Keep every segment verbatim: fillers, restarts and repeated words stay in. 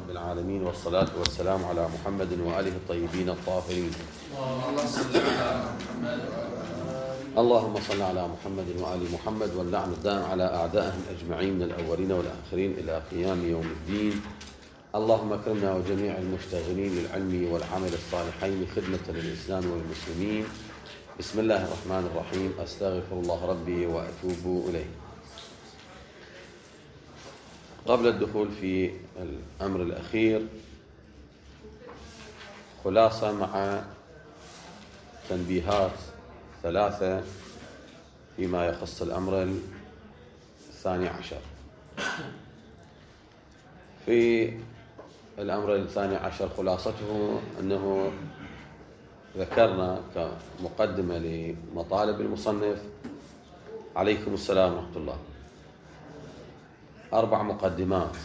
رب العالمين، والصلاة والسلام على محمد وآله الطيبين الطاهرين. اللهم صل على محمد وآل محمد، واللعن الدائم على أعدائهم أجمعين من الأولين والآخرين إلى قيام يوم الدين. اللهم اكرمنا وجميع المشتغلين للعلم والعمل الصالحين خدمة للإسلام والمسلمين. بسم الله الرحمن الرحيم. أستغفر الله ربي وأتوب إليه. قبل الدخول في الأمر الأخير، خلاصة مع تنبيهات ثلاثة فيما يخص الأمر الثاني عشر. في الأمر الثاني عشر خلاصته أنه ذكرنا كمقدمة لمطالب المصنف عليكم السلام ورحمة الله أربع مقدمات.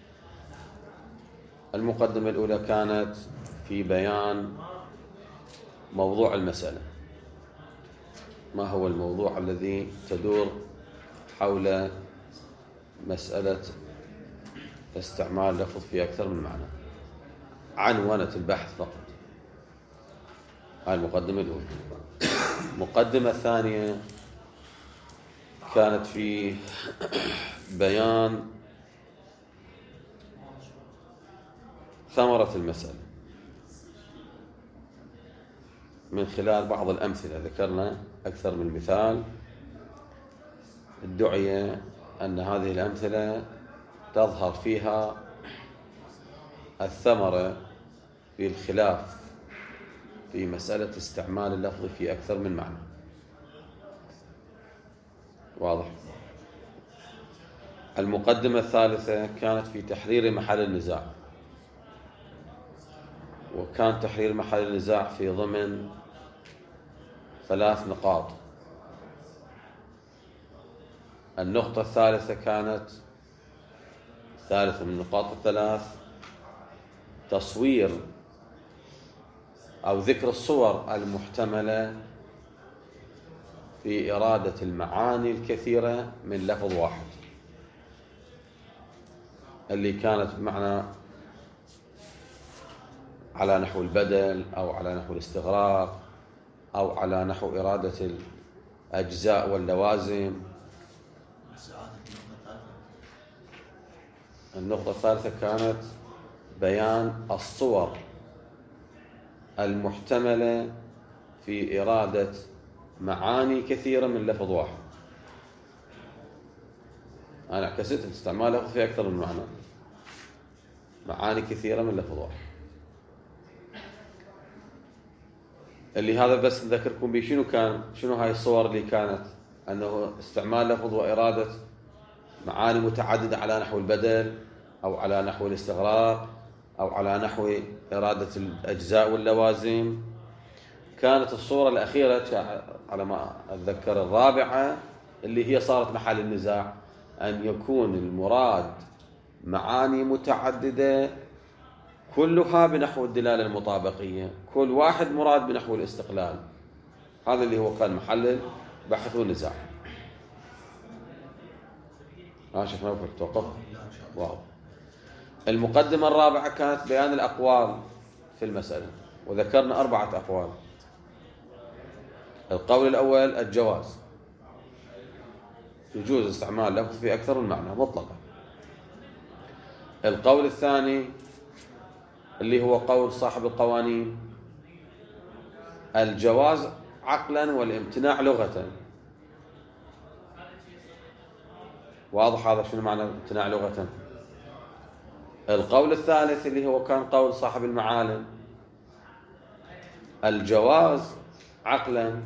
المقدمة الأولى كانت في بيان موضوع المسألة، ما هو الموضوع الذي تدور حول مسألة استعمال لفظ في أكثر من معنى، عنونة البحث فقط. هاي المقدمة الأولى. المقدمة الثانية كانت في بيان ثمرة المسألة من خلال بعض الأمثلة. ذكرنا أكثر من مثال ادعي أن هذه الأمثلة تظهر فيها الثمرة في الخلاف في مسألة استعمال اللفظ في أكثر من معنى. واضح؟ المقدمة الثالثة كانت في تحرير محل النزاع، وكان تحرير محل النزاع في ضمن ثلاث نقاط. النقطة الثالثة كانت ثالثة من النقاط الثلاث تصوير أو ذكر الصور المحتملة في إرادة المعاني الكثيرة من لفظ واحد، اللي كانت بمعنى على نحو البدل أو على نحو الاستغراق أو على نحو إرادة الأجزاء واللوازم. النقطة الثالثة كانت بيان الصور المحتملة في إرادة معاني كثيرة من لفظ واحد. أنا عكست استعمال لفظ في أكثر من معنى، معاني كثيرة من لفظ واحد. اللي هذا بس نذكركم به شنو كان، شنو هاي الصور اللي كانت، أنه استعمال لفظ وإرادة معاني متعددة على نحو البدل أو على نحو الاستغراق أو على نحو إرادة الأجزاء واللوازم. كانت الصورة الأخيرة على ما أتذكر الرابعة اللي هي صارت محل النزاع، أن يكون المراد معاني متعددة كلها بنحو الدلالة المطابقية، كل واحد مراد بنحو الاستقلال. هذا اللي هو كان محل بحث ونزاع. ها شفنا في التوقف. واو. المقدمة الرابعة كانت بيان الأقوال في المسألة، وذكرنا أربعة أقوال. القول الأول الجواز، يجوز استعمال لفظ في أكثر من معنى مطلقا. القول الثاني اللي هو قول صاحب القوانين، الجواز عقلا والامتناع لغة. واضح هذا شنو معنى امتناع لغة؟ القول الثالث اللي هو كان قول صاحب المعالم، الجواز عقلا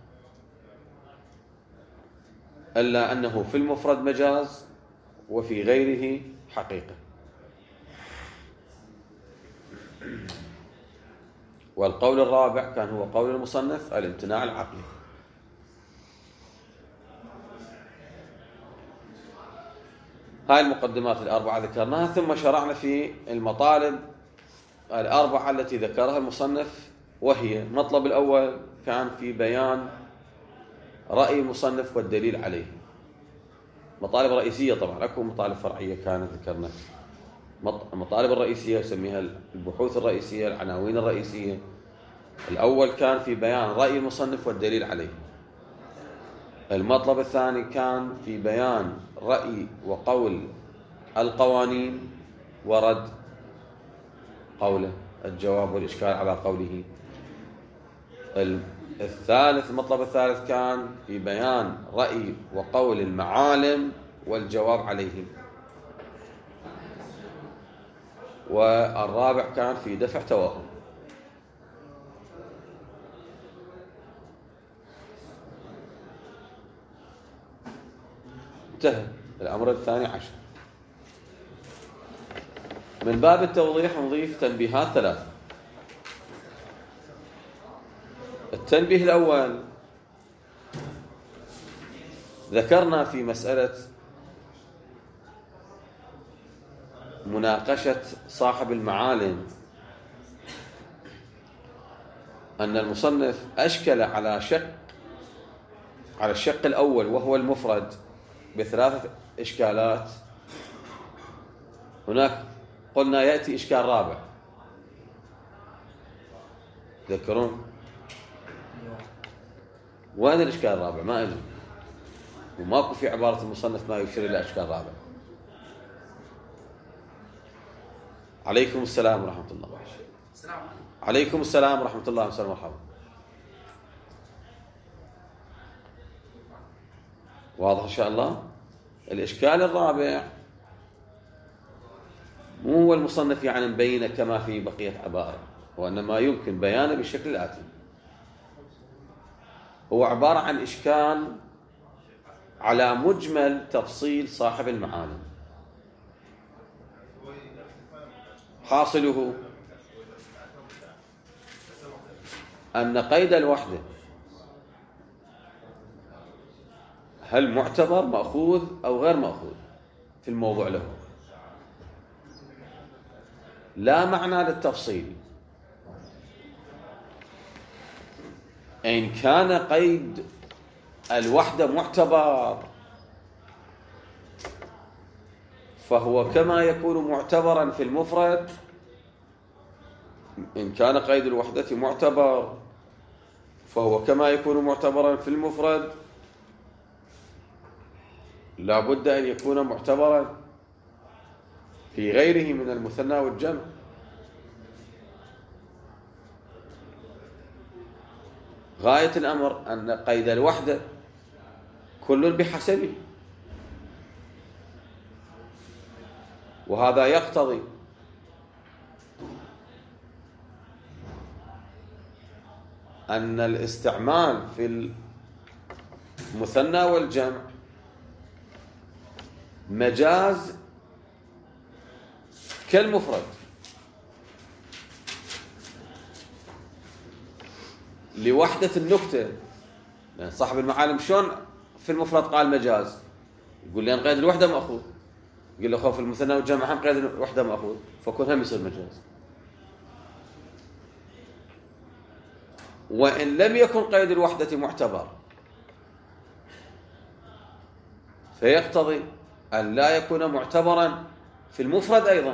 إلا أنه في المفرد مجاز وفي غيره حقيقة. والقول الرابع كان هو قول المصنف الامتناع العقلي. هاي المقدمات الأربعة ذكرناها، ثم شرعنا في المطالب الأربعة التي ذكرها المصنف، وهي المطلب الأول كان في بيان رأي المصنف والدليل عليه. مطالب رئيسية طبعا، اكو مطالب فرعية كانت ذكرنا. المطالب الرئيسية، يسميها البحوث الرئيسية، العناوين الرئيسية. الأول كان في بيان رأي المصنف والدليل عليه. المطلب الثاني كان في بيان رأي وقول القوانين ورد قوله، الجواب والإشكال على قوله. الثالث المطلب الثالث كان في بيان رأي وقول المعالم والجواب عليهم. والرابع كان في دفع توهم. انتهى الأمر الثاني عشر. من باب التوضيح نضيف تنبيهات ثلاثة. التنبيه الأول، ذكرنا في مسألة مناقشة صاحب المعالم أن المصنف أشكل على شق على الشق الأول وهو المفرد بثلاثة إشكالات. هناك قلنا يأتي إشكال رابع، تذكرون؟ وين الإشكال الرابع؟ ما أجل، وماكو في عبارة المصنف ما يشير إلى إشكال رابع. عليكم السلام ورحمة الله. السلام عليكم السلام ورحمة الله وسلم مرحبا. واضح إن شاء الله؟ الإشكال الرابع مو هو المصنف يعني مبينه كما في بقية عبارة، وإنما يمكن بيانه بالشكل الآتي. هو عبارة عن إشكال على مجمل تفصيل صاحب المعالم. حاصله أن قيد الوحدة هل معتبر مأخوذ أو غير مأخوذ في الموضوع له، لا معنى للتفصيل. إن كان قيد الوحدة معتبر فهو كما يكون معتبرا في المفرد. إن كان قيد الوحدة معتبر فهو كما يكون معتبرا في المفرد، لا بد أن يكون معتبرا في غيره من المثنى والجمع. غاية الأمر أن قيد الوحدة كل بحسبه، وهذا يقتضي أن الاستعمال في المثنى والجمع مجاز كالمفرد. لوحدة النكتة، يعني صاحب المعالم شلون في المفرد قال مجاز؟ يقول لي أن قيد الوحدة مأخوذ، يقول له خوف المثنى والجمع هم قيد الوحدة مأخوذ، فكون هم يصير مجاز. وإن لم يكن قيد الوحدة معتبر فيقتضي أن لا يكون معتبرا في المفرد أيضا،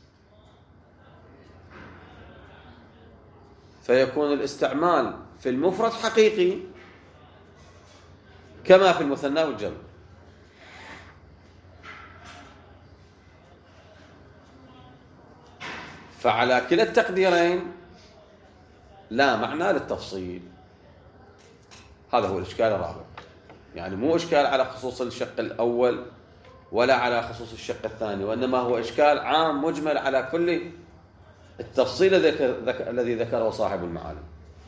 فيكون الاستعمال في المفرد حقيقي كما في المثنى والجمع. فعلى كلا التقديرين لا معنى للتفصيل. هذا هو الإشكال الرابع، يعني مو إشكال على خصوص الشق الأول ولا على خصوص الشق الثاني، وإنما هو إشكال عام مجمل على كل التفصيل الذي ذكره صاحب المعالم.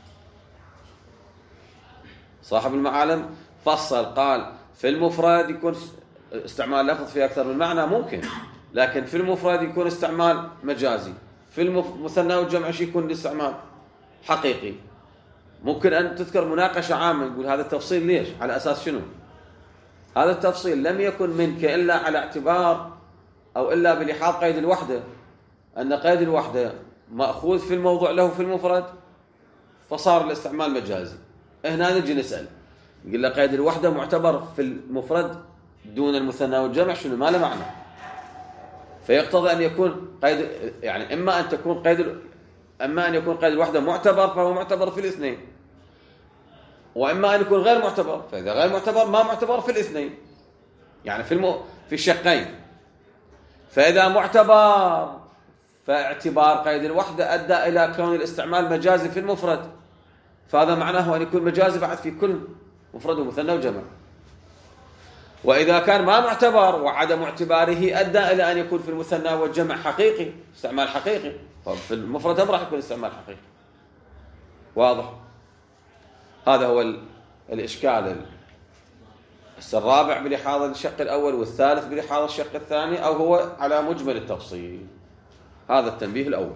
صاحب المعالم فصل، قال في المفرد يكون استعمال لفظ في أكثر من معنى ممكن، لكن في المفرد يكون استعمال مجازي، في المثنى والجمع يكون الاستعمال حقيقي. ممكن أن تذكر مناقشة عامة يقول هذا التفصيل ليش؟ على أساس شنو؟ هذا التفصيل لم يكن منك إلا على اعتبار أو إلا بلحاظ قيد الوحدة، أن قيد الوحدة مأخوذ في الموضوع له في المفرد فصار الاستعمال مجازي. هنا نجي نسأل، نقول له قيد الوحدة معتبر في المفرد دون المثنى والجمع شنو؟ ما له معنى. فيقتضي أن يكون قيد، يعني إما أن تكون قيد أما أن يكون قيد الوحدة معتبر فهو معتبر في الاثنين، وإما أن يكون غير معتبر، فإذا غير معتبر ما معتبر في الاثنين، يعني في المو... في الشقين. فإذا معتبر فاعتبار قيد الوحدة أدى إلى كون الاستعمال مجازي في المفرد، فهذا معناه أن يكون مجازي بعد في كل مفرد ومثنى وجمع. وإذا كان ما معتبر وعدم اعتباره أدى إلى أن يكون في المثنى والجمع حقيقي، استعمال حقيقي، ففي المفرد هم راح يكون استعمال حقيقي. واضح؟ هذا هو الإشكال الرابع بلحاظ الشق الأول، والثالث بلحاظ الشق الثاني، أو هو على مجمل التفصيل. هذا التنبيه الأول.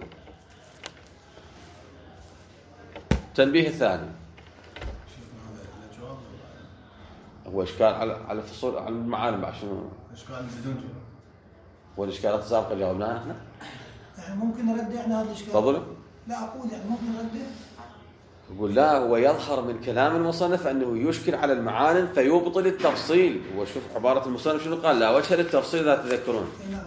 التنبيه الثاني هو إشكال على على الفصول، على المعالم بعد شنو؟ إشكال بدون جواب. والإشكالات السابقة جاوبناها احنا؟ يعني ممكن نرد احنا هذا الإشكال؟ تفضلوا. لا أقول يعني ممكن نرد. يقول لا، هو يظهر من كلام المصنف أنه يشكل على المعالم فيبطل التفصيل. وشوف عبارة المصنف شنو قال: لا وجه للتفصيل لا تذكرون. نعم.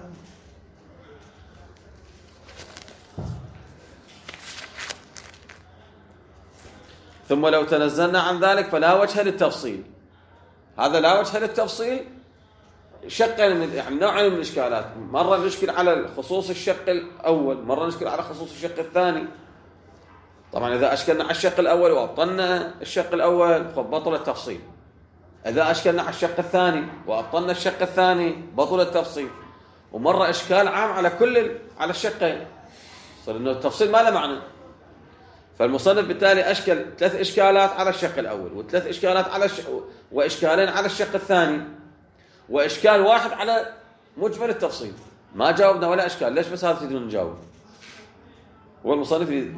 ثم لو تنزلنا عن ذلك فلا وجه للتفصيل. هذا لا وجه للتفصيل شقين من يعني نوعين من الإشكالات، مرة نشكل على خصوص الشق الأول، مرة نشكل على خصوص الشق الثاني. طبعا إذا أشكلنا على الشق الأول وأبطلنا الشق الأول فبطل التفصيل. إذا أشكلنا على الشق الثاني وأبطلنا الشق الثاني بطل التفصيل. ومرة إشكال عام على كل على الشقين، صار إنه التفصيل ما له معنى. فالمصنف بالتالي أشكل ثلاث إشكالات على الشق الأول، وثلاث إشكالات على الش... وإشكالين على الشق الثاني، وإشكال واحد على مجمل التفصيل. ما جاوبنا ولا إشكال. ليش بس هذا تريدون نجاوب؟ هو المصنف ي...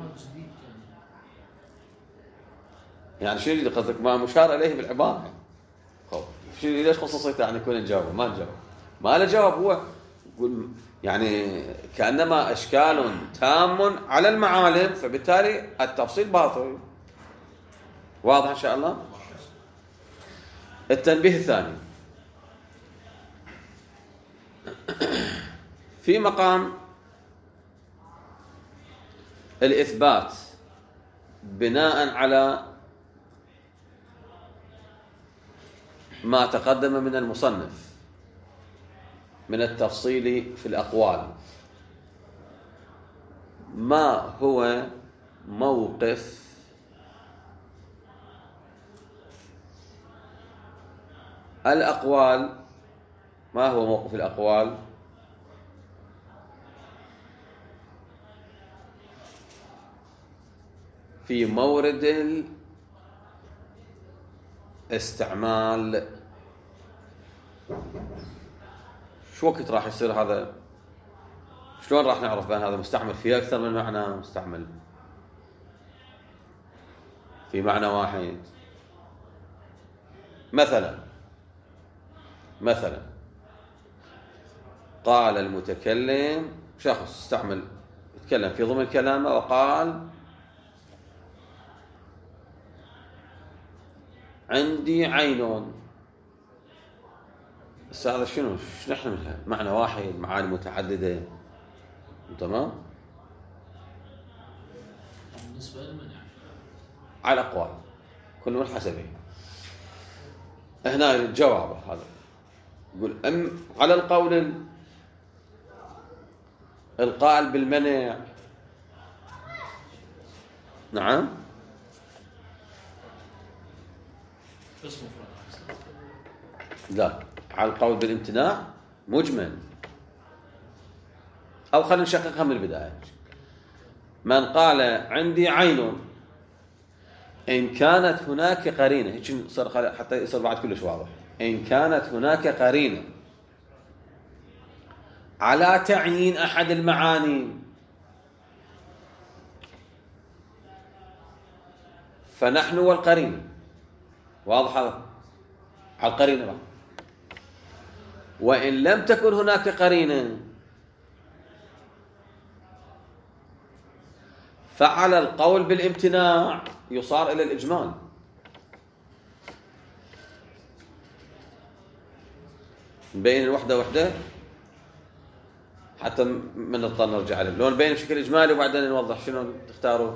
يعني شو يريد قصدك؟ ما مشار إليه بالعبارة. خب شو ليش خصوصيته يعني نكون نجاوب؟ ما نجاوب، ما له جواب. هو يقول يعني كأنما إشكال تام على المعالم، فبالتالي التفصيل باطل. واضح إن شاء الله؟ التنبيه الثاني في مقام الإثبات بناء على ما تقدم من المصنف من التفصيل في الأقوال. ما هو موقف الأقوال؟ ما هو موقف الأقوال في مورد الاستعمال؟ شو وقت راح يصير هذا؟ شلون راح نعرف بأن هذا مستعمل فيه أكثر من معنى، مستعمل في معنى واحد؟ مثلا مثلا قال المتكلم، شخص استعمل يتكلم في ضمن كلامه وقال عندي عين. بس هذا شنو؟ شنو نحملها؟ معنى واحد، معاني متعددة. تمام؟ بالنسبة للمنع على الأقوال كل من حسبه. هنا الجواب هذا يقول أم على القول القائل بالمنع. نعم. اسمه لا، على القول بالامتناع مجمل. أو خلينا نشققها من البداية. من قال عندي عين إن كانت هناك قرينة، هيك صار حتى يصير بعد كلش واضح. إن كانت هناك قرينة على تعيين أحد المعاني فنحن والقرينة. واضح هذا؟ على القرينة بقى. وإن لم تكن هناك قرينة فعلى القول بالامتناع يصار إلى الإجمال. بين الوحدة وحدة حتى من نضطر نرجع عليه. لو نبين بشكل إجمالي وبعدين نوضح شنو تختاروا.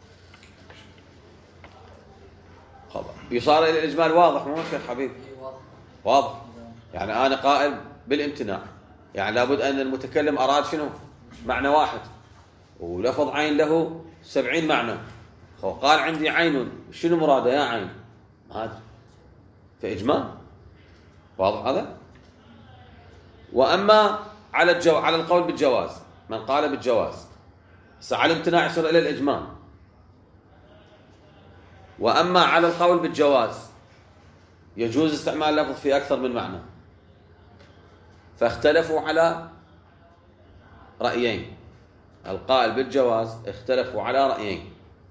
خلاص يصار إلى الإجمال واضح مو شيخ حبيب؟ واضح. يعني أنا قائل بالامتناع، يعني لابد أن المتكلم أراد شنو؟ معنى واحد، ولفظ عين له سبعين معنى. قال عندي عين، شنو مراده يا عين؟ ما أدري، فإجمال واضح هذا. وأما على الجو... على القول بالجواز، من قال بالجواز على الامتناع يصير إلى الإجمال. وأما على القول بالجواز يجوز استعمال لفظ في أكثر من معنى، فاختلفوا على رأيين. القائل بالجواز اختلفوا على رأيين.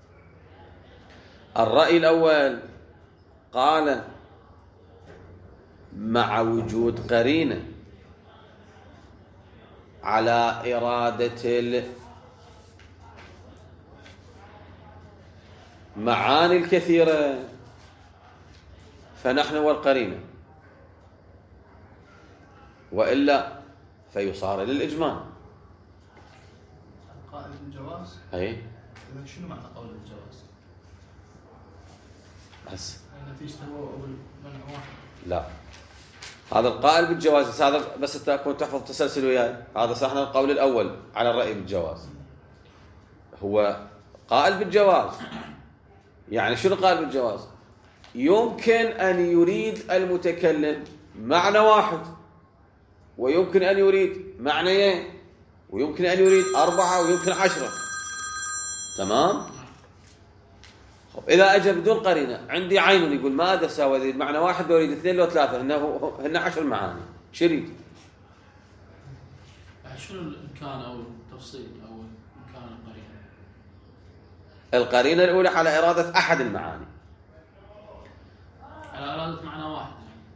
الرأي الأول قال مع وجود قرينة على إرادة المعاني الكثيرة فنحن والقرينة، وإلا فيصار للإجمال. القائل بالجواز؟ أي. إذا شنو معنى قول بالجواز؟ بس. نتيجته هو المنع واحد. لا. هذا القائل بالجواز هذا بس تكون تحفظ تسلسل وياي. هذا صحنا القول الأول على الرأي بالجواز. هو قائل بالجواز. يعني شنو قائل بالجواز؟ يمكن أن يريد المتكلم معنى واحد، ويمكن أن يريد معنيين، ويمكن أن يريد أربعة، ويمكن عشرة. تمام؟ إذا أجى بدون قرينة عندي عين يقول ما أدري أساوي ذي معنى واحد لو يريد اثنين لو ثلاثة، هن هن عشر معاني، شو يريد؟ شنو الإمكان أو التفصيل أو إمكان القرينة؟ القرينة الأولى على إرادة أحد المعاني. على إرادة معنى واحد.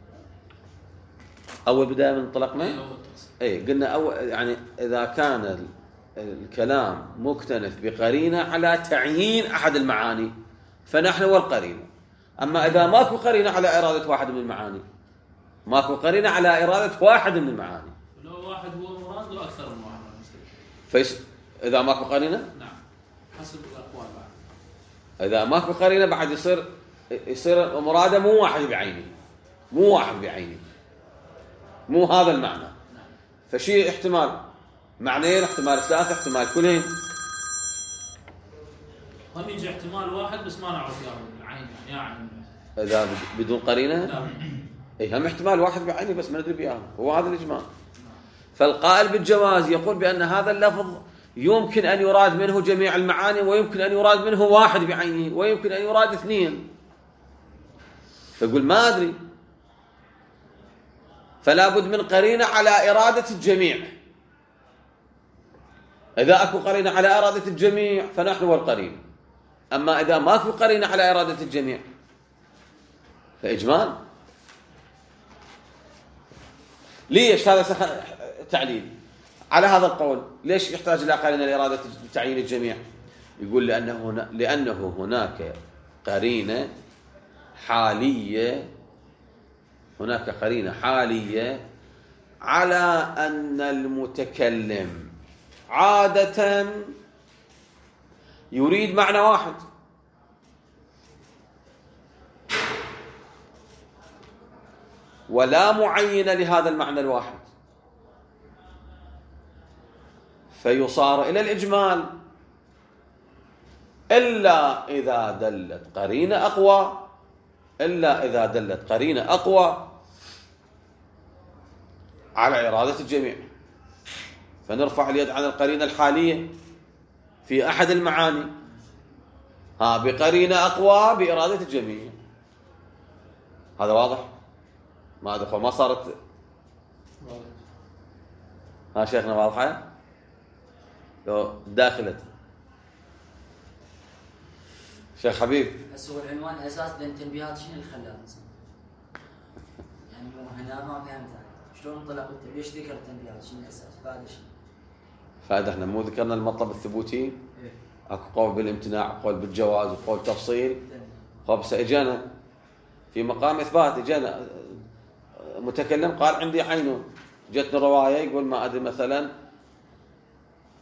أول بداية من انطلقنا؟ أي أول تفصيل. أي قلنا أول يعني إذا كان الكلام مكتنف بقرينة على تعيين أحد المعاني فنحن والقرينة. أما إذا ماكو قرينة على إرادة واحد من المعاني، ماكو قرينة على إرادة واحد من المعاني، لو واحد هو مراد لو أكثر من واحد. فيس إذا ماكو قرينة؟ نعم حسب الأقوال بعد. إذا ماكو قرينة بعد يصير يصير مراده مو واحد بعينه، مو واحد بعينه، مو هذا المعنى. نعم. فشي احتمال معنيين، احتمال ثلاثة، احتمال كلهم. هم يجي احتمال واحد بس ما نعرف يا عين يا عين. إذا بدون قرينة؟ نعم. أي هم احتمال واحد بعينه بس ما ندري بياه، هو هذا الإجمال. فالقائل بالجواز يقول بأن هذا اللفظ يمكن أن يراد منه جميع المعاني، ويمكن أن يراد منه واحد بعينه، ويمكن أن يراد اثنين. فيقول ما أدري، فلا بد من قرينة على إرادة الجميع. إذا أكو قرينة على إرادة الجميع فنحن والقرينة. أما إذا ما أكو قرينة على إرادة الجميع فإجمال. ليش هذا تعليل على هذا القول؟ ليش يحتاج إلى قرينة لإرادة تعيين الجميع؟ يقول لأنه هنا لأنه هناك قرينة حالية، هناك قرينة حالية على أن المتكلم عادة يريد معنى واحد، ولا معين لهذا المعنى الواحد، فيصار إلى الإجمال إلا إذا دلت قرينة أقوى، إلا إذا دلت قرينة أقوى على إرادة الجميع، فنرفع اليد عن القرينة الحالية في أحد المعاني ها بقرينة أقوى بإرادة الجميع. هذا واضح؟ ما أدخل ما صارت ها شيخنا واضحة؟ لو داخلت شيخ حبيب. بس هو العنوان اساس بين التنبيهات شنو اللي خلاه مثلا؟ يعني مو هنا ما فهمت شلون طلع ليش ذكر التنبيهات؟ شنو الاساس؟ فائده شنو؟ فائده احنا مو ذكرنا المطلب الثبوتي؟ إيه؟ اكو قول بالامتناع وقول بالجواز وقول تفصيل. خلاص اجانا في مقام اثبات، اجانا متكلم قال عندي عين، جتنا روايه يقول ما ادري مثلا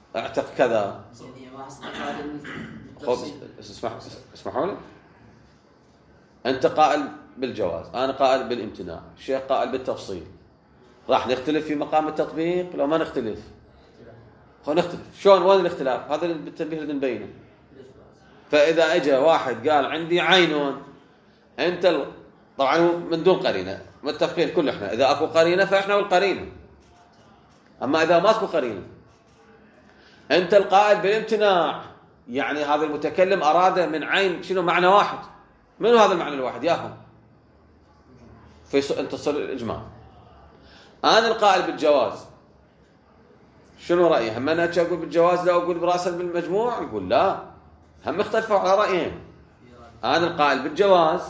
اعتق كذا. يعني ما أصدق هذا خذ اسمح اسمحوا لي. انت قائل بالجواز، انا قائل بالامتناع، الشيخ قائل بالتفصيل. راح نختلف في مقام التطبيق لو ما نختلف؟ خلينا نختلف. شلون؟ وين الاختلاف؟ هذا بالتنبيه اللي نبينه. فاذا اجى واحد قال عندي عين، انت ال... طبعا من دون قرينه، متفقين كل احنا اذا اكو قرينه فاحنا والقرينه. اما اذا ما اكو قرينه، انت القائل بالامتناع، يعني هذا المتكلم اراد من عين شنو؟ معنى واحد. منو هذا المعنى الواحد؟ ياهم. فانت تصل الاجماع. انا القائل بالجواز، شنو رايي؟ هم انا اقول بالجواز لا اقول براسا بالمجموع؟ يقول لا، هم اختلفوا على رايين. انا القائل بالجواز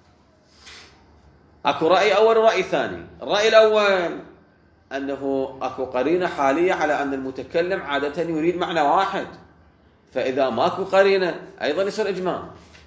اكو راي اول وراي ثاني. الراي الاول انه اكو قرينه حاليه على ان المتكلم عاده يريد معنى واحد، فاذا ماكو قرينه ايضا يصير اجماع.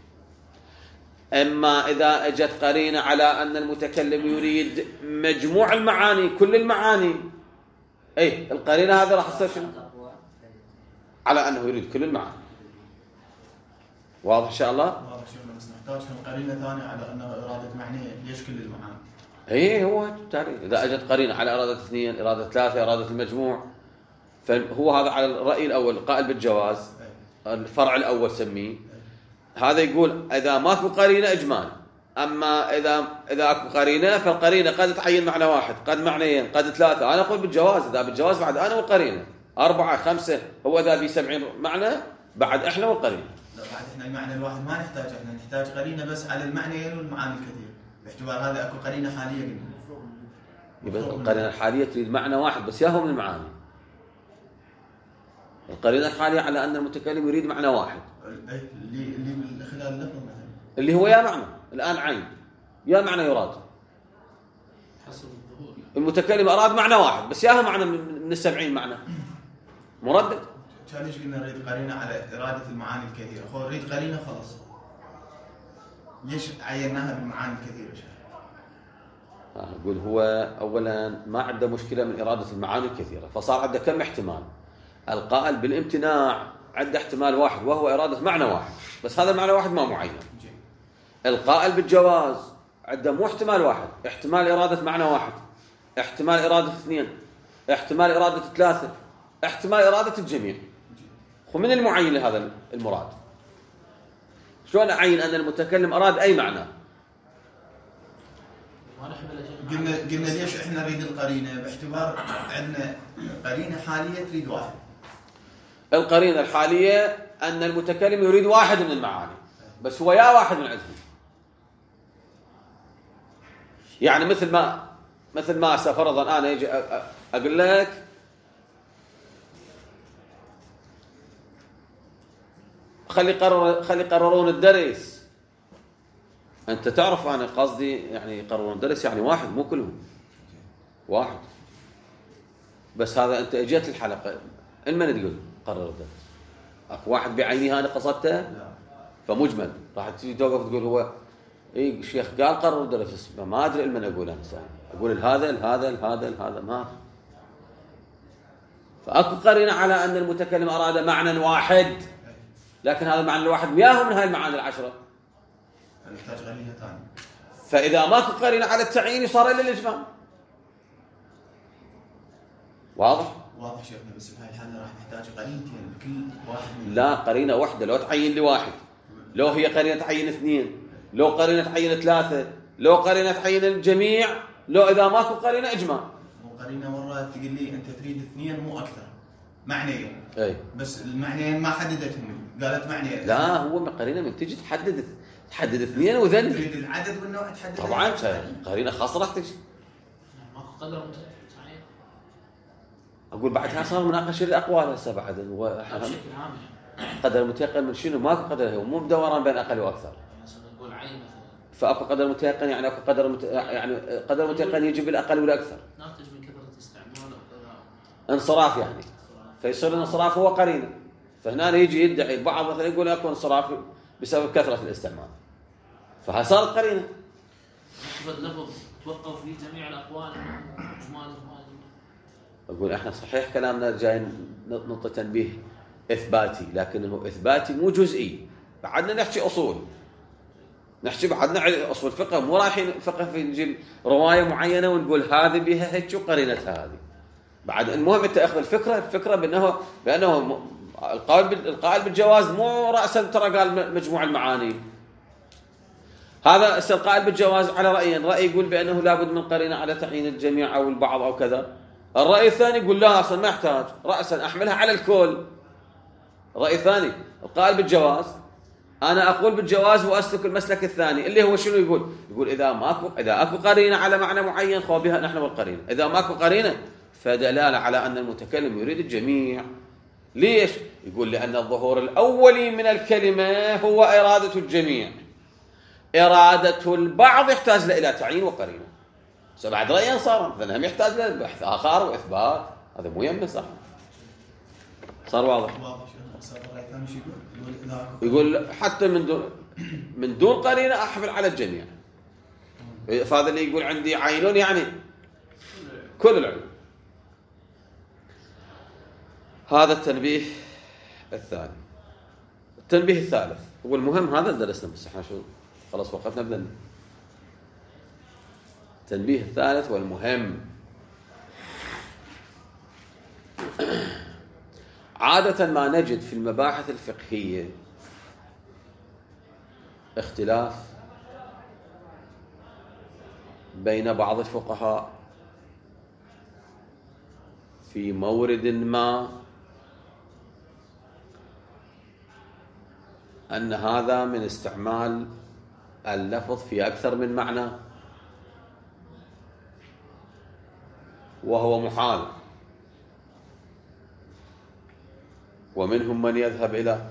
اما اذا اجت قرينه على ان المتكلم يريد مجموع المعاني، كل المعاني، اي القرينه هذه راح تصير شنو؟ على انه يريد كل المعاني. واضح ان شاء الله؟ واضح شيخنا، بس نحتاج قرينه ثانيه على انه اراده معنيه. ليش كل المعاني؟ اي هو تعريف. اذا اجت قرينه على اراده اثنين، اراده ثلاثه، اراده المجموع، فهو هذا على الراي الاول القائل بالجواز. الفرع الاول سميه هذا يقول اذا ماكو قرينه اجمال. اما اذا اذا اكو قرينه، فالقرينه قد تعين معنى واحد، قد معنيين، قد ثلاثه. انا اقول بالجواز، اذا بالجواز بعد انا والقرينه اربعه خمسه، هو اذا في سبعين معنى بعد احنا والقرينه. لا بعد احنا المعنى الواحد ما نحتاج، احنا نحتاج قرينه بس على المعنيين والمعاني الكثير، باعتبار هذا اكو قرينه حاليه قلنا. يبقى القرينه الحاليه تريد معنى واحد بس ياهو من المعاني. القرينه الحاليه على ان المتكلم يريد معنى واحد، اللي اللي من خلال اللفظ مثلا، اللي هو يا معنى. الان عين يا معنى يراد. حسب الظهور. المتكلم اراد معنى واحد بس ياهو معنى من السبعين معنى مردد. كان ليش قلنا نريد قرينه على اراده المعاني الكثيره؟ خو نريد قرينه خلاص. ليش عيناها بالمعاني الكثيره شيخ؟ اقول هو اولا ما عنده مشكله من اراده المعاني الكثيره، فصار عنده كم احتمال. القائل بالامتناع عنده احتمال واحد وهو اراده معنى واحد، بس هذا المعنى واحد ما معين. القائل بالجواز عنده مو احتمال واحد، احتمال اراده معنى واحد، احتمال اراده اثنين، احتمال اراده ثلاثه، احتمال اراده الجميع. ومن المعين لهذا المراد؟ شلون اعين ان المتكلم اراد اي معنى؟ قلنا قلنا ليش احنا نريد القرينه؟ باعتبار عندنا قرينه حاليه تريد واحد. القرينه الحاليه ان المتكلم يريد واحد من المعاني بس هو يا واحد من عندهم. يعني مثل ما مثل ما فرضا انا يجي اقول لك خلي قرر خلي يقررون الدرس. انت تعرف انا قصدي يعني يقررون الدرس يعني واحد مو كلهم، واحد بس. هذا انت اجيت الحلقه المن تقول قرر الدرس؟ اكو واحد بعينه انا قصدته؟ لا. فمجمل راح تجي توقف تقول هو اي الشيخ قال قرر الدرس، ما ادري المن اقول انا ساعه اقول هذا هذا هذا هذا ما أدري. فاكو قرينه على ان المتكلم اراد معنى واحد، لكن هذا المعنى الواحد مياه من هاي المعاني العشره. نحتاج قرينه ثانيه. فاذا ماكو قرينه على التعيين صار الى الاجمال. واضح؟ واضح شيخنا، بس بهاي الحاله راح نحتاج قرينتين بكل واحد من لا قرينه واحده لو تعين لي واحد، لو هي قرينه تعين اثنين، لو قرينه تعين ثلاثه، لو قرينه تعين الجميع، لو اذا ماكو قرينه اجمال. مو قرينه مره تقول لي انت تريد اثنين مو اكثر معنيين، اي بس المعنيين ما حددتهم، قالت معنيين. لا هو من قرينه من تجي تحدد تحدد اثنين وذني. تريد العدد والنوع تحدد. طبعا قرينه خاصه راح تجي. ماكو قدر تعين. اقول بعدها صار مناقشه الاقوال هسه بعد بشكل عام يعني. قدر متيقن من شنو؟ ماكو قدر، هو مو بدوران بين اقل واكثر. مثلا نقول عين مثلا. فاكو قدر متيقن يعني اكو قدر مت... يعني قدر متيقن يجي بالاقل والاكثر. ناتج من كثره استعمال وكذا. انصراف يعني. فيصير الانصراف هو قرينه. فهنا يجي يدعي البعض مثلا يقول اكو انصراف بسبب كثره الاستعمال. فها صارت قرينه. اللفظ توقف في جميع الاقوال اجمال. اقول احنا صحيح كلامنا جاي نعطي تنبيه إثباتي، لكنه إثباتي مو جزئي. بعدنا نحكي أصول، نحكي بعدنا على أصول فقه، مو رايحين فقه في نجيب رواية معينة ونقول هذه بها هيك وقرينتها هذه. بعد المهم أنت أخذ الفكرة الفكرة بأنه بأنه القائل القائل بالجواز مو رأسا ترى قال مجموع المعاني. هذا القائل بالجواز على رأيين، رأي يقول بأنه لابد من قرينة على تعيين الجميع أو البعض أو كذا، الرأي الثاني يقول لا أصلا ما يحتاج، رأسا أحملها على الكل. الرأي الثاني القائل بالجواز، أنا أقول بالجواز وأسلك المسلك الثاني اللي هو شنو يقول؟ يقول إذا ماكو إذا أكو قرينة على معنى معين خو بها نحن بالقرينة، إذا ماكو قرينة فدلالة على أن المتكلم يريد الجميع. ليش؟ يقول لأن الظهور الأولي من الكلمة هو إرادة الجميع، إرادة البعض يحتاج إلى تعيين وقرينة. بعد رأيين صار مثلا هم يحتاج إلى بحث آخر وإثبات، هذا مو يمه صح. صار واضح؟ يقول حتى من دون من دون قرينة أحمل على الجميع. فهذا اللي يقول عندي عينون يعني كل العلوم. هذا التنبيه الثاني. التنبيه الثالث هو المهم، هذا درسنا بس احنا شو خلاص وقتنا بدنا. التنبيه الثالث والمهم، عادة ما نجد في المباحث الفقهية اختلاف بين بعض الفقهاء في مورد ما أن هذا من استعمال اللفظ في أكثر من معنى وهو محال، ومنهم من يذهب إلى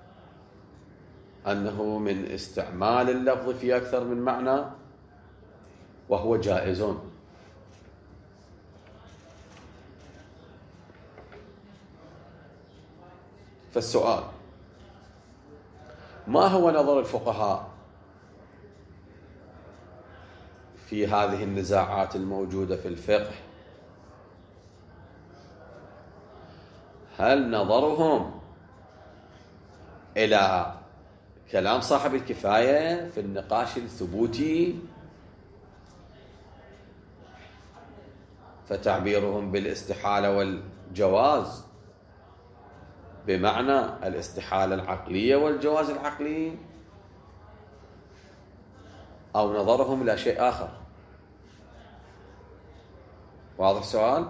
أنه من استعمال اللفظ في أكثر من معنى وهو جائز. فالسؤال: ما هو نظر الفقهاء في هذه النزاعات الموجودة في الفقه؟ هل نظرهم إلى كلام صاحب الكفاية في النقاش الثبوتي فتعبيرهم بالاستحالة والجواز بمعنى الاستحالة العقلية والجواز العقلي، أو نظرهم إلى شيء آخر؟ واضح السؤال؟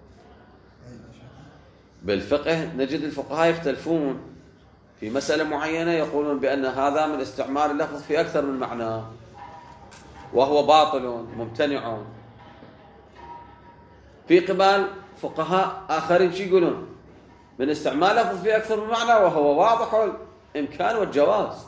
بالفقه نجد الفقهاء يختلفون في مسألة معينة، يقولون بأن هذا من استعمال اللفظ في أكثر من معنى وهو باطل ممتنع. في قبال فقهاء آخرين شو يقولون؟ من استعمال لفظ في أكثر من معنى وهو واضح الإمكان والجواز.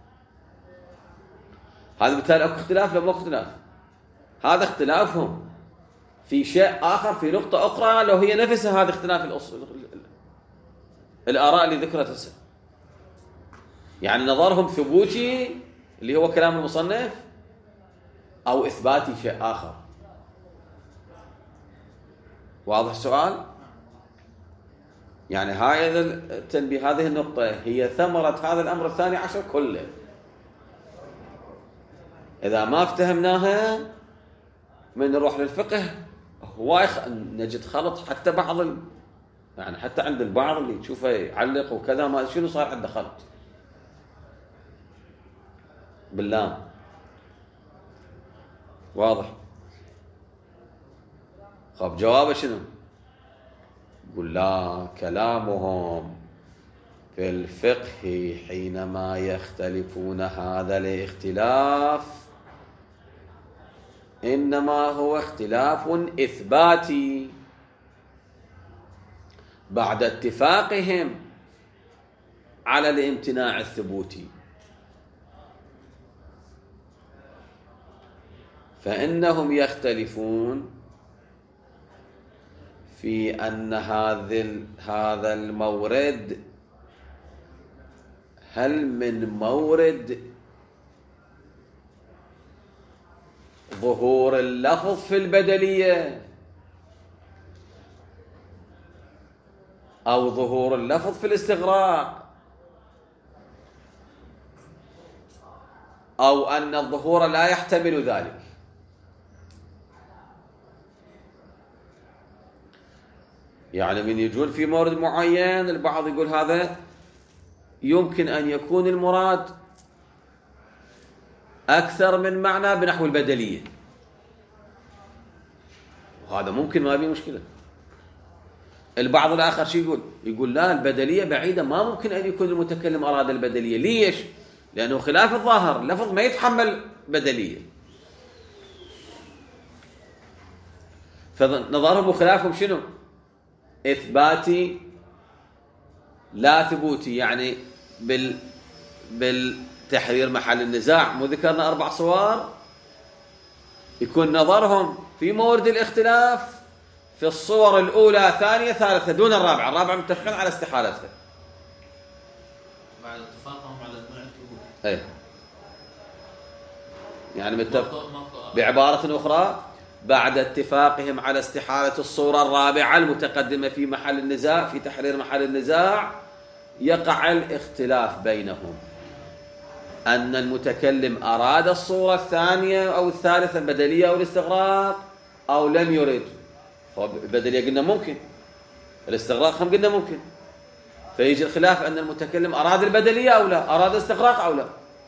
هذا بالتالي أكو اختلاف لو مو اختلاف؟ هذا اختلافهم في شيء آخر، في نقطة أخرى لو هي نفسها هذا اختلاف الأصول الآراء اللي ذكرت هسه. يعني نظرهم ثبوتي اللي هو كلام المصنف، أو إثباتي شيء آخر. واضح السؤال؟ يعني هذا التنبيه، هذه النقطة هي ثمرة هذا الأمر الثاني عشر كله. إذا ما افتهمناها من نروح للفقه هواي نجد خلط، حتى بعض ال... يعني حتى عند البعض اللي تشوفه يعلق وكذا ما شنو صار عنده خلط باللام. واضح؟ خب جوابه شنو؟ يقول لا، كلامهم في الفقه حينما يختلفون هذا الاختلاف إنما هو اختلاف إثباتي بعد اتفاقهم على الامتناع الثبوتي. فإنهم يختلفون في أن هذا هذا المورد هل من مورد ظهور اللفظ في البدلية أو ظهور اللفظ في الاستغراق، أو أن الظهور لا يحتمل ذلك. يعني من يجون في مورد معين البعض يقول هذا يمكن أن يكون المراد أكثر من معنى بنحو البدلية، وهذا ممكن ما فيه مشكلة. البعض الآخر شو يقول؟ يقول لا، البدلية بعيدة، ما ممكن أن يكون المتكلم أراد البدلية. ليش؟ لأنه خلاف الظاهر، اللفظ ما يتحمل بدلية. فنظرهم وخلافهم شنو؟ إثباتي لا ثبوتي، يعني بال بالتحرير محل النزاع. مو ذكرنا أربع صور؟ يكون نظرهم في مورد الاختلاف في الصور الأولى ثانية ثالثة دون الرابعة، الرابعة متفقين على استحالتها بعد اتفاقهم على المنع الثبوتي. أي يعني متفق بعبارة أخرى، بعد اتفاقهم على استحالة الصورة الرابعة المتقدمة في محل النزاع، في تحرير محل النزاع، يقع الاختلاف بينهم أن المتكلم أراد الصورة الثانية أو الثالثة البدلية أو الاستغراق أو لم يرد. البدلية قلنا ممكن، الاستغراق هم قلنا ممكن، فيجي الخلاف أن المتكلم أراد البدلية أو لا، أراد الاستغراق أو لا.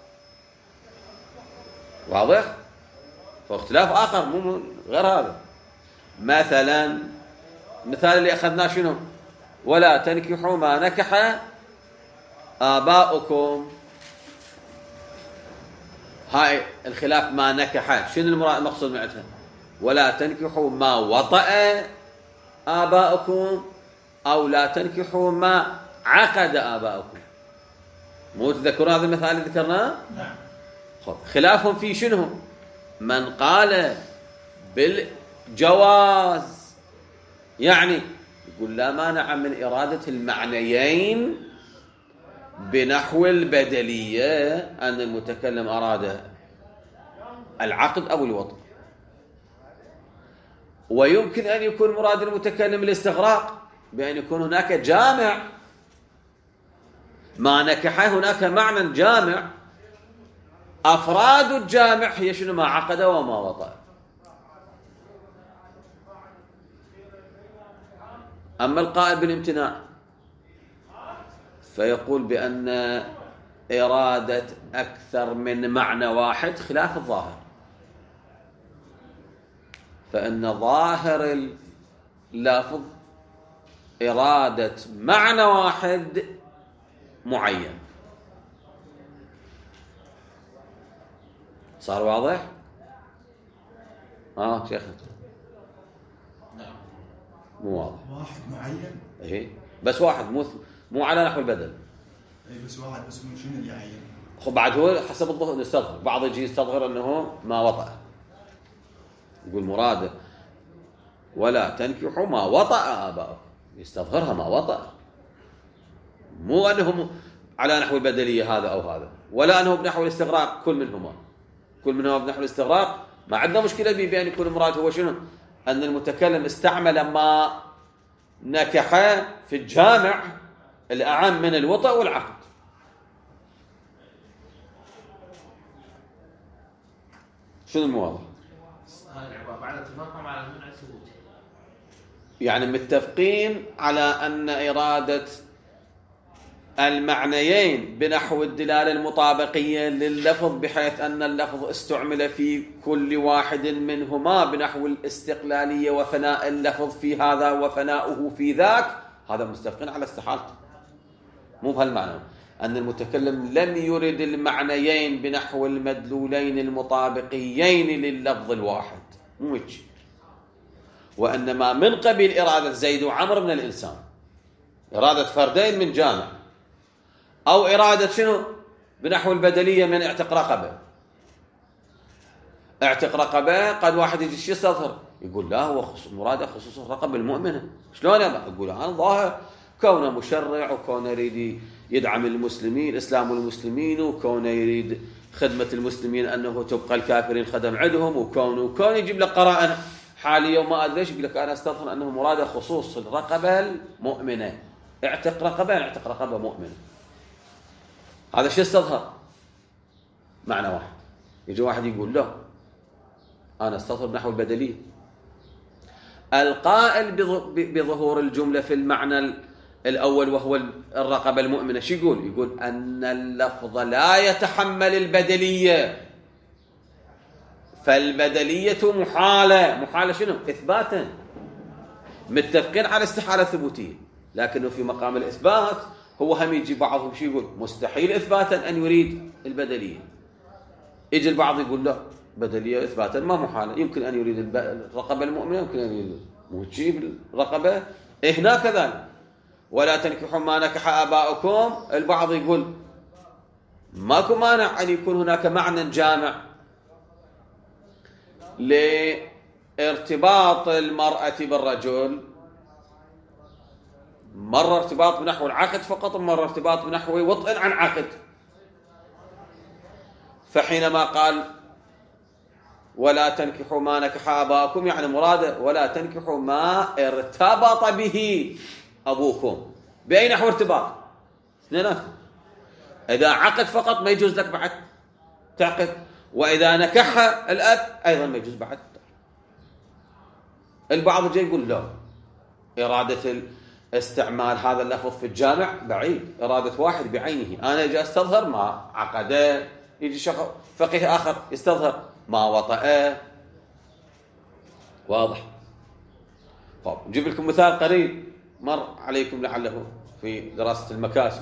واضح؟ فاختلاف آخر مو غير هذا. مثلا مثال اللي أخذناه شنو؟ ولا تنكحوا ما نكح آباؤكم. هاي الخلاف ما نكح، شنو المقصود معناتها؟ ولا تنكحوا ما وطأ آباؤكم، أو لا تنكحوا ما عقد آباؤكم. مو تذكرون هذا المثال اللي ذكرناه؟ نعم. خلافهم في شنو؟ من قال بالجواز، يعني يقول لا مانع من إرادة المعنيين بنحو البدلية، أن المتكلم أراد العقد أو الوطء، ويمكن أن يكون مراد المتكلم الاستغراق بأن يكون هناك جامع، ما نكح هناك معنى جامع، أفراد الجامع هي شنو؟ ما عقد وما وطأ. أما القائل بالامتناع فيقول بأن إرادة أكثر من معنى واحد خلاف الظاهر، فإن ظاهر اللفظ إرادة معنى واحد معين. صار واضح؟ آه شيخ نعم. مو واضح. واحد معين؟ إيه بس واحد، مو مو على نحو البدل. اي بس واحد، بس من شنو اللي يعين؟ خب بعد هو حسب الظهر نستظهر، بعض يجي يستظهر أنه ما وطأ، يقول مراده ولا تنكحوا ما وطأ آباؤكم، يستظهرها ما وطأ، مو أنهم على نحو البدلية هذا أو هذا، ولا أنه بنحو الاستغراق، كل منهما كل منهما بنحو الاستغراق. ما عندنا مشكلة به بأن يكون المراد هو شنو؟ أن المتكلم استعمل ما نكح في الجامع الأعم من الوطأ والعقد. شنو المواضح؟ هاي العبارة بعد اتفاقهم على المنع الثبوتي، يعني متفقين على أن إرادة المعنيين بنحو الدلالة المطابقية لللفظ، بحيث أن اللفظ استعمل في كل واحد منهما بنحو الاستقلالية وفناء اللفظ في هذا وفناؤه في ذاك، هذا متفقين على استحالته. مو بهالمعنى أن المتكلم لم يرد المعنيين بنحو المدلولين المطابقيين لللفظ الواحد، مو هيك، وإنما من قبيل إرادة زيد وعمر من الإنسان، إرادة فردين من جامع، أو إرادة شنو؟ بنحو البدلية من اعتق رقبة. اعتق رقبة قد واحد يجي شو يستظهر يقول لا هو مراده خصوص الرقبة المؤمنة، شلون يا يقول أنا ظاهر كونه مشرع، وكونه يريد يدعم المسلمين الإسلام والمسلمين، وكونه يريد خدمة المسلمين أنه تبقى الكافرين خدم عندهم، وكونه وكونه يجيب لك قرائن حالية وما أدري ايش، يقول لك أنا استظهر أنه مراده خصوص الرقبة المؤمنة. اعتق رقبة يعني اعتق رقبة مؤمنة. هذا شو استظهر؟ معنى واحد. يجي واحد يقول له أنا استظهر بنحو البدلية. القائل بظهور الجملة في المعنى الأول وهو الرقبة المؤمنة شو يقول؟ يقول أن اللفظ لا يتحمل البدلية، فالبدلية محالة. محالة شنو؟ إثباتا. متفقين على استحالة ثبوتية، لكنه في مقام الإثبات هو هم يجي بعضهم شو يقول؟ مستحيل إثباتا أن يريد البدلية. يجي البعض يقول له بدلية إثباتا ما محالة، يمكن أن يريد الرقبة المؤمنة، يمكن أن يريد وتجيب الرقبة. هنا كذلك ولا تنكحوا ما نكح آباؤكم. البعض يقول ماكو مانع أن يكون هناك معنى جامع لارتباط المرأة بالرجل، مرة ارتباط بنحو العقد فقط، مرة ارتباط بنحو وطء عن عقد. فحينما قال ولا تنكحوا ما نكح آباؤكم يعني مراده ولا تنكحوا ما ارتبط به أبوكم. بأي نحو ارتباط؟ اثنيناتهم. إذا عقد فقط ما يجوز لك بعد تعقد، وإذا نكح الأب أيضا ما يجوز بعد. البعض جاي يقول لا، إرادة استعمال هذا اللفظ في الجامع بعيد، إرادة واحد بعينه. أنا أجي أستظهر ما عقده، يجي شخص فقيه آخر يستظهر ما وطأ. واضح؟ طب نجيب لكم مثال قريب مر عليكم لعله في دراسة المكاسب.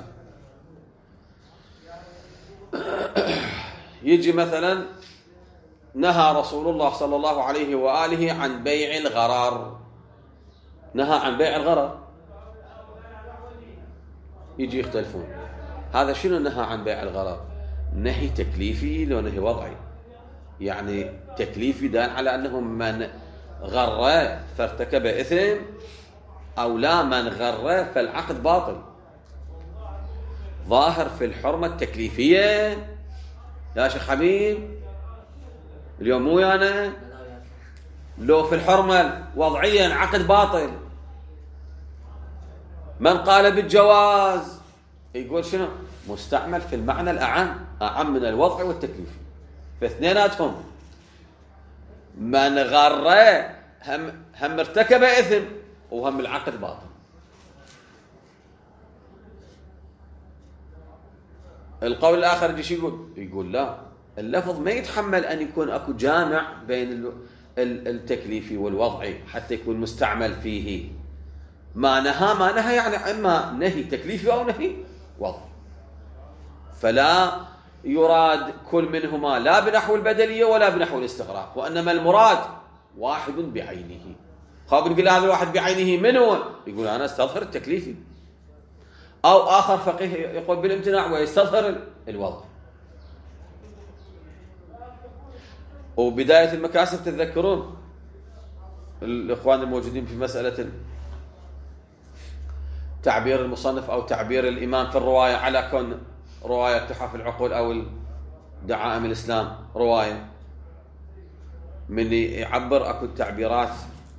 يجي مثلا نهى رسول الله صلى الله عليه وآله عن بيع الغرر. نهى عن بيع الغرر. يجي يختلفون هذا شنو نهى عن بيع الغرر؟ نهي تكليفي لو نهي وضعي؟ يعني تكليفي دال على أنه من غر فارتكب إثم، أو لا من غر فالعقد باطل. ظاهر في الحرمة التكليفية يا شيخ حبيب اليوم مو أنا، لو في الحرمة وضعيا عقد باطل. من قال بالجواز يقول شنو؟ مستعمل في المعنى الأعم، أعم من الوضع والتكليف. فاثنيناتهم من غر هم هم ارتكب إثم وهم العقد باطل. القول الآخر يجي يقول يقول لا، اللفظ ما يتحمل أن يكون أكو جامع بين التكليفي والوضعي حتى يكون مستعمل فيه. ما نهى ما نهى يعني إما نهي تكليفي أو نهي وضعي، فلا يراد كل منهما لا بنحو البدلية ولا بنحو الاستغراق، وإنما المراد واحد بعينه. خاب نقول هذا الواحد بعينه من هو؟ يقول أنا استظهر التكليفي، أو آخر فقيه يقول بالامتناع ويستظهر الوضع. وبداية المكاسب تتذكرون الإخوان الموجودين في مسألة تعبير المصنف أو تعبير الإمام في الرواية على كون رواية تحف العقول أو دعائم الإسلام رواية، من يعبر أكو التعبيرات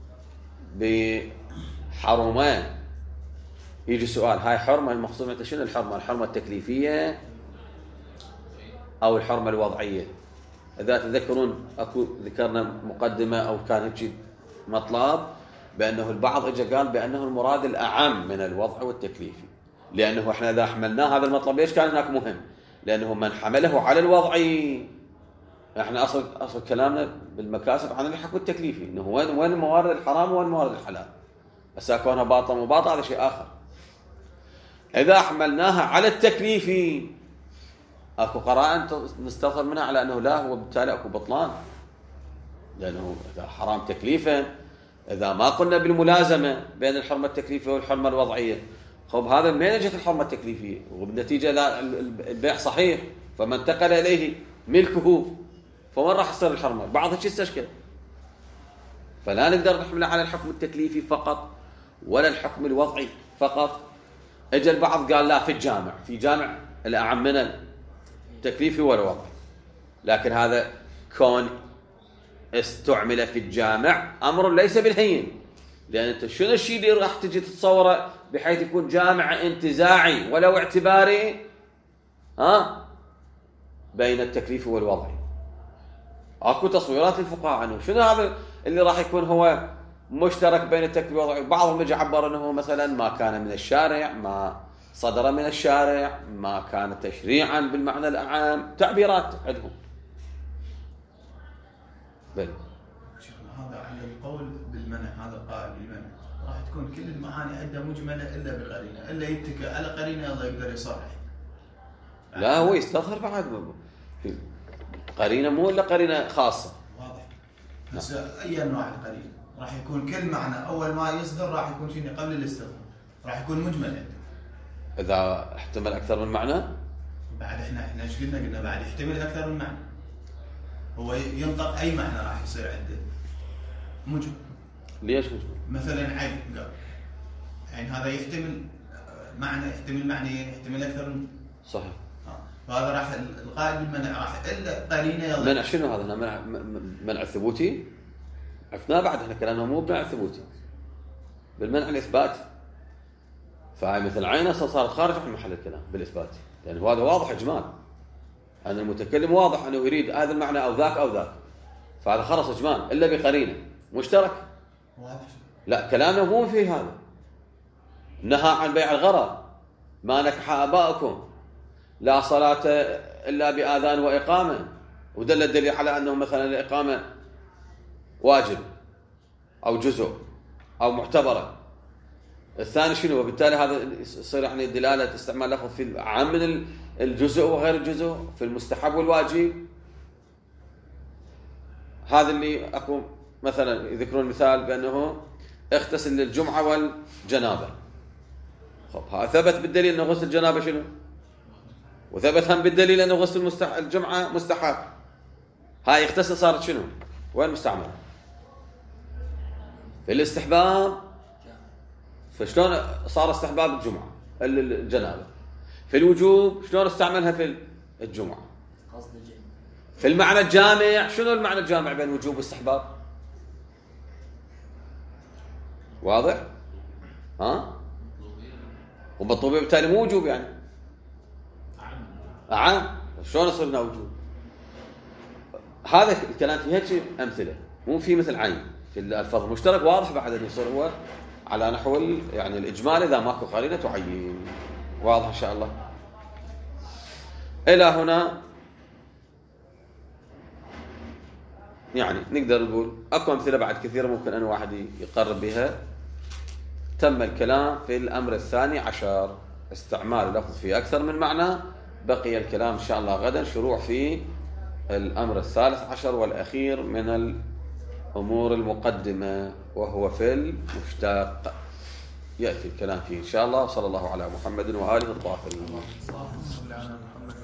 بحرمة. يجي سؤال هاي حرمة المقصود منها شنو؟ الحرمة الحرمة التكليفية أو الحرمة الوضعية؟ إذا تذكرون أكو ذكرنا مقدمة أو كان هيك مطلب بأنه البعض إجا قال بأنه المراد الأعم من الوضع والتكليفي، لأنه إحنا إذا حملناه هذا المطلب ليش كان هناك مهم؟ لأنه من حمله على الوضعي، إحنا أصل أصل كلامنا بالمكاسب عن الحكم التكليفي، إنه وين وين الموارد الحرام وين الموارد الحلال، بس كونها باطل وباطل هذا شيء آخر. إذا حملناها على التكليفي أكو قراءة نستظهر منها على أنه لا، هو بالتالي أكو بطلان، لأنه إذا حرام تكليفا، إذا ما قلنا بالملازمة بين الحرمة التكليفية والحرمة الوضعية، خب هذا ما نجت الحرمة التكليفية، وبالنتيجة لا البيع صحيح، فما انتقل إليه ملكه فوين راح يصير الحرمة؟ بعض الشيء استشكل. فلا نقدر نحمله على الحكم التكليفي فقط ولا الحكم الوضعي فقط. اجى البعض قال لا، في الجامع في جامع الأعم من التكليفي والوضعي، لكن هذا كون استعمل في الجامع أمر ليس بالهين، لأن أنت شنو الشيء اللي راح تجي تتصوره بحيث يكون جامع انتزاعي ولو اعتباري ها بين التكليف والوضع. اكو تصويرات للفقهاء عنه شنو هذا اللي راح يكون هو مشترك بين التكليف والوضع. بعضهم يجي يعبر انه مثلا ما كان من الشارع، ما صدر من الشارع، ما كان تشريعا بالمعنى الاعم، تعبيرات عندهم. بل هذا على القول بالمنع، هذا القائل بالمنع راح تكون كل المعاني عنده مجمله الا بقرينه، الا يتكئ على قرينه الله يقدر يصرح. لا هو يستظهر بعد قرينه، مو الا قرينه خاصه. واضح. بس اي انواع القرينه راح يكون كل معنى اول ما يصدر راح يكون شيء قبل الاستظهار، راح يكون مجمل عنده. اذا احتمل اكثر من معنى بعد احنا احنا ايش قلنا؟ قلنا بعد يحتمل اكثر من معنى. هو ينطق اي معنى راح يصير عنده مجمل. ليش مجمل؟ مثلا عين قال عين هذا يحتمل معنى، يحتمل معنيين، يحتمل اكثر من صحيح. فهذا راح القائل بالمنع راح الا قرينه يلا. منع شنو هذا؟ منع منع ثبوتي. عرفناه بعد احنا كلامنا مو بمنع ثبوتي، بالمنع الاثباتي. فهاي مثل عين صارت خارج عن محل الكلام بالاثبات، لان يعني هذا واضح اجمال ان المتكلم واضح انه يريد هذا المعنى او ذاك او ذاك، فهذا خلص اجمال الا بقرينه مشترك. واضح. لا كلامنا مو في هذا. نهى عن بيع الغرر، ما نكح اباؤكم، لا صلاة إلا بآذان وإقامة، ودل الدليل على أنه مثلا الإقامة واجب أو جزء أو معتبرة. الثاني شنو؟ وبالتالي هذا يصير يعني دلالة استعمال لفظ في عام من الجزء وغير الجزء، في المستحب والواجب. هذا اللي أكو مثلا يذكرون مثال بأنه اغتسل للجمعة والجنابة. خب هذا ثبت بالدليل أنه غسل الجنابة شنو؟ وثبت هم بالدليل أنه غسل المستح... الجمعة مستحب. هاي اغتسل صارت شنو؟ وين مستعمل؟ في الاستحباب. فشلون صار استحباب الجمعة الجنابة؟ في الوجوب شلون استعملها في الجمعة؟ قصد الجمع. في المعنى الجامع شنو المعنى الجامع بين وجوب واستحباب؟ واضح؟ ها؟ ومطلوبية بالتالي مو وجوب يعني. أعام شلون صرنا وجود؟ هذا الكلام في هيك أمثلة، مو في مثل عين في الألفاظ المشترك واضح بعد أن يصير هو على نحو يعني الإجمال إذا ماكو قرينة تعين. واضح إن شاء الله. إلى هنا يعني نقدر نقول أكو أمثلة بعد كثيرة ممكن أن واحد يقرب بها. تم الكلام في الأمر الثاني عشر، استعمال اللفظ في أكثر من معنى. بقي الكلام إن شاء الله غدا شروع في الأمر الثالث عشر والأخير من الأمور المقدمة، وهو في المشتاق. يأتي الكلام فيه إن شاء الله. صلى الله على محمد وآله الطاهرين.